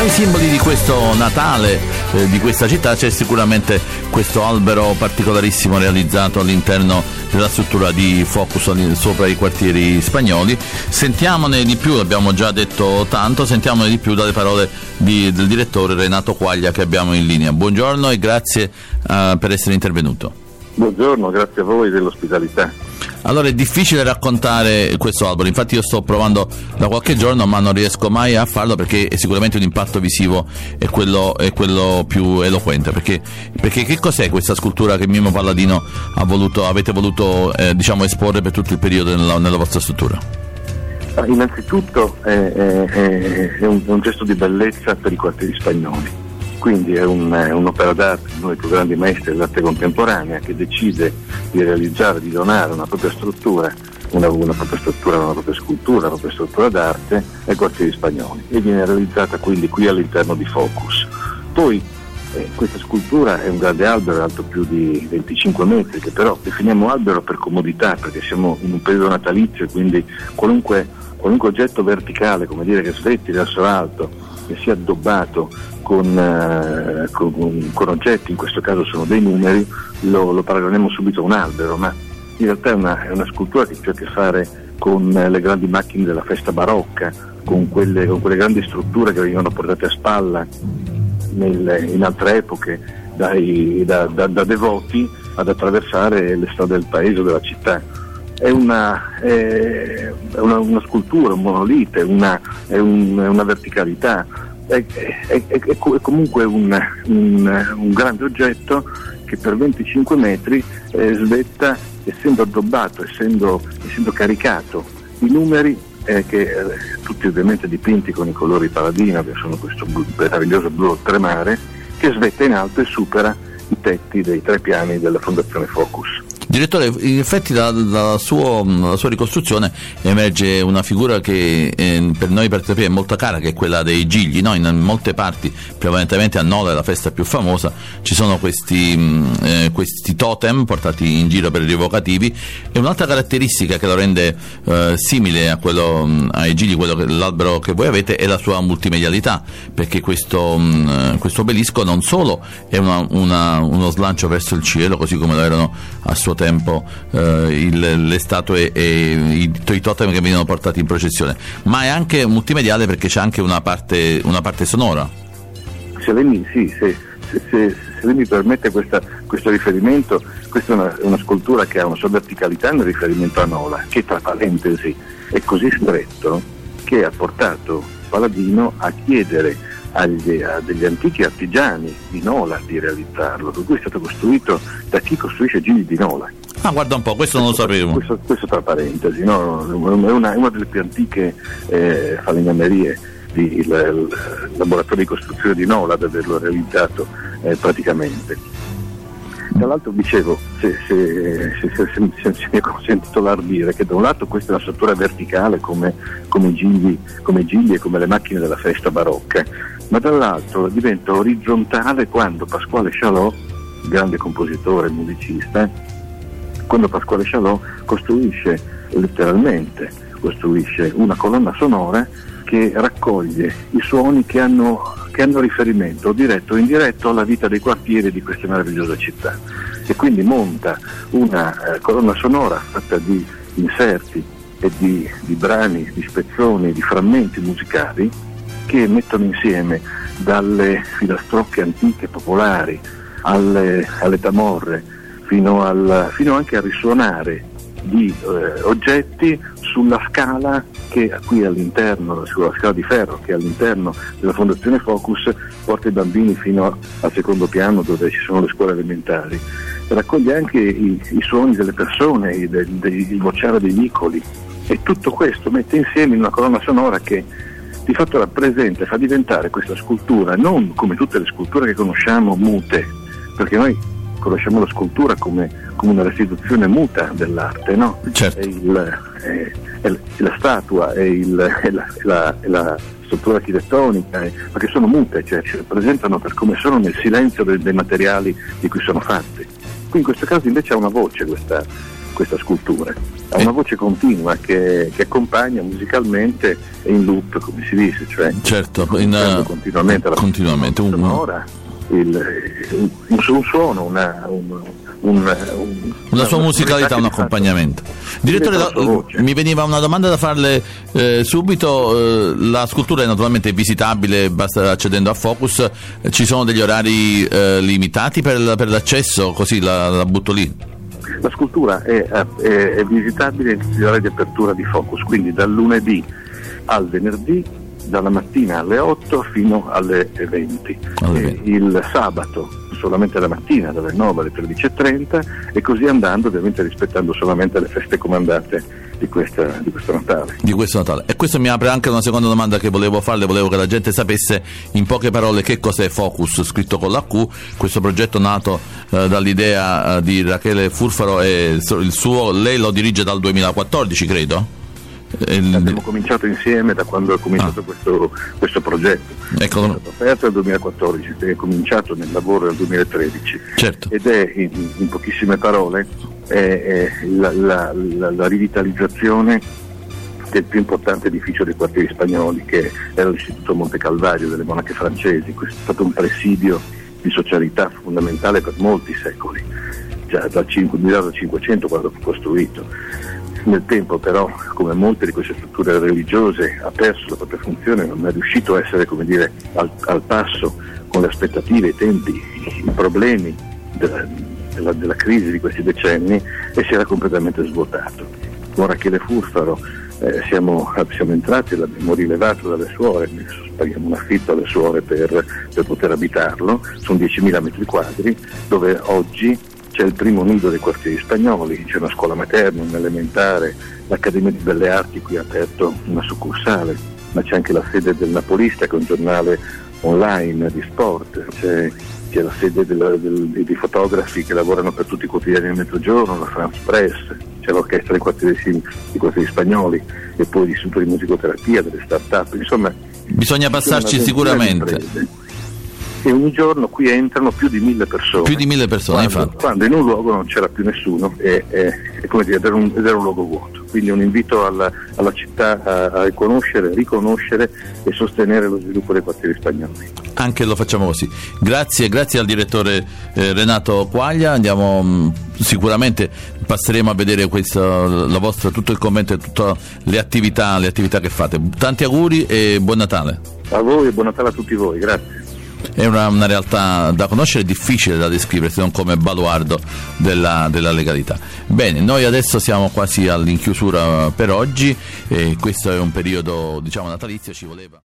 Tra i simboli di questo Natale di questa città c'è sicuramente questo albero particolarissimo realizzato all'interno della struttura di Focus sopra i quartieri spagnoli. Sentiamone di più, abbiamo già detto tanto, sentiamone di più dalle parole del direttore Renato Quaglia che abbiamo in linea. Buongiorno e grazie per essere intervenuto. Buongiorno, grazie a voi dell'ospitalità. Allora, è difficile raccontare questo albero, infatti io sto provando da qualche giorno ma non riesco mai a farlo perché è sicuramente un impatto visivo è quello più eloquente, perché che cos'è questa scultura che Mimmo Palladino avete voluto esporre per tutto il periodo nella vostra struttura? Innanzitutto è un gesto di bellezza per i quartieri spagnoli. Quindi è un'opera d'arte di uno dei più grandi maestri dell'arte contemporanea che decide di realizzare, di donare una propria struttura, una propria scultura, una propria struttura d'arte ai quartieri spagnoli e viene realizzata quindi qui all'interno di Focus. Poi questa scultura è un grande albero alto più di 25 metri che però definiamo albero per comodità perché siamo in un periodo natalizio e quindi qualunque oggetto verticale, come dire, che svetti verso l'alto, che sia addobbato con oggetti, in questo caso sono dei numeri, lo paragoniamo subito a un albero, ma in realtà è una scultura che ha a che fare con le grandi macchine della festa barocca, con quelle grandi strutture che venivano portate a spalla in altre epoche da devoti ad attraversare le strade del paese o della città. È una scultura, un monolite, è una verticalità. È comunque un grande oggetto che per 25 metri svetta, essendo addobbato, essendo caricato. I numeri tutti ovviamente dipinti con i colori Palladino, che sono questo meraviglioso blu oltremare, che svetta in alto e supera i tetti dei 3 piani della Fondazione Focus. Direttore, in effetti dalla sua ricostruzione emerge una figura che per noi per Trapani è molto cara, che è quella dei gigli, no? In molte parti, prevalentemente a Nola, è la festa più famosa, ci sono questi totem portati in giro per i rievocativi, e un'altra caratteristica che lo rende simile ai gigli, l'albero che voi avete, è la sua multimedialità, perché questo obelisco non solo è uno slancio verso il cielo, così come lo erano a suo tempo le statue e i totem che venivano portati in processione, ma è anche multimediale perché c'è anche una parte sonora. Se lei mi permette questo riferimento, questa è una scultura che ha una sua verticalità nel riferimento a Nola, che tra parentesi è così stretto che ha portato Palladino a chiedere a degli antichi artigiani di Nola di realizzarlo, per cui è stato costruito da chi costruisce gigli di Nola. Ah, guarda un po', questo non lo sapevo. Questo tra parentesi, no? È una delle più antiche falegnamerie, il laboratorio di costruzione di Nola, ad averlo realizzato praticamente. Tra l'altro dicevo, se mi è consentito l'ardire, che da un lato questa è una struttura verticale come i gigli e come le macchine della festa barocca, ma dall'altro diventa orizzontale quando Pasquale Chalot, grande compositore e musicista, quando Pasquale Chalot costruisce una colonna sonora che raccoglie i suoni che hanno riferimento diretto o indiretto alla vita dei quartieri di queste meravigliose città, e quindi monta una colonna sonora fatta di inserti e di brani, di spezzoni, di frammenti musicali che mettono insieme dalle filastrocche antiche popolari alle tamorre fino anche a risuonare di oggetti sulla scala che qui all'interno, sulla scala di ferro che all'interno della Fondazione Focus porta i bambini fino al secondo piano dove ci sono le scuole elementari. Raccoglie anche i suoni delle persone, il vociare dei vicoli, e tutto questo mette insieme in una colonna sonora che di fatto rappresenta e fa diventare questa scultura non come tutte le sculture che conosciamo mute, perché noi conosciamo la scultura come una restituzione muta dell'arte, no? Certo. La statua e la struttura architettonica, ma che sono mute, cioè ci rappresentano per come sono nel silenzio dei materiali di cui sono fatte. Qui in questo caso invece ha una voce questa scultura. Ha una voce continua che accompagna musicalmente e in loop, come si dice, cioè certo, continuamente la continuamente sonora, un suono, una sua musicalità, un accompagnamento. Direttore, mi veniva una domanda da farle subito. La scultura è naturalmente visitabile, basta accedendo a Focus. Ci sono degli orari limitati per l'accesso, così la butto lì? La scultura è visitabile in tutti gli orari di apertura di Focus, quindi dal lunedì al venerdì, dalla mattina alle 8 fino alle 20. Il sabato solamente la mattina dalle 9 alle 13:30 e così andando, ovviamente rispettando solamente le feste comandate di questo Natale. Di questo Natale. E questo mi apre anche una seconda domanda che volevo farle, volevo che la gente sapesse in poche parole che cos'è Focus, scritto con la Q, questo progetto nato dall'idea di Rachele Furfaro e lei lo dirige dal 2014, credo? Abbiamo cominciato insieme da quando è cominciato questo progetto. È stato aperto nel 2014, è cominciato nel lavoro nel 2013. Certo. Ed è in pochissime parole la rivitalizzazione del più importante edificio dei quartieri spagnoli, che era l'Istituto Monte Calvario delle monache francesi. Questo è stato un presidio di socialità fondamentale per molti secoli, già dal 500 quando fu costruito. Nel tempo però, come molte di queste strutture religiose, ha perso la propria funzione, non è riuscito a essere, come dire, al passo con le aspettative, i tempi, i problemi della crisi di questi decenni, e si era completamente svuotato. Con Rachele Furfaro siamo entrati e l'abbiamo rilevato dalle suore, paghiamo un affitto alle suore per poter abitarlo, sono 10.000 metri quadri, dove oggi c'è il primo nido dei quartieri spagnoli, c'è una scuola materna, un elementare, l'Accademia di Belle Arti qui ha aperto una succursale, ma c'è anche la sede del Napolista, che è un giornale online di sport, c'è la sede dei fotografi che lavorano per tutti i quotidiani del Mezzogiorno, la France Press, c'è l'orchestra dei quartieri spagnoli e poi l'istituto di musicoterapia, delle start-up, insomma. Bisogna passarci sicuramente. E ogni giorno qui entrano più di 1.000 persone. Più di 1.000 persone, infatti. Quando in un luogo non c'era più nessuno, come dire, era un luogo vuoto. Quindi un invito alla città a riconoscere e sostenere lo sviluppo dei quartieri spagnoli. Anche lo facciamo così. Grazie al direttore Renato Quaglia. Andiamo sicuramente, passeremo a vedere la vostra, tutto il commento e tutte le attività che fate. Tanti auguri e buon Natale. A voi e buon Natale a tutti voi, grazie. È una realtà da conoscere, difficile da descrivere, se non come baluardo della legalità. Bene, noi adesso siamo quasi all'inchiusura per oggi e questo è un periodo, diciamo, natalizio, ci voleva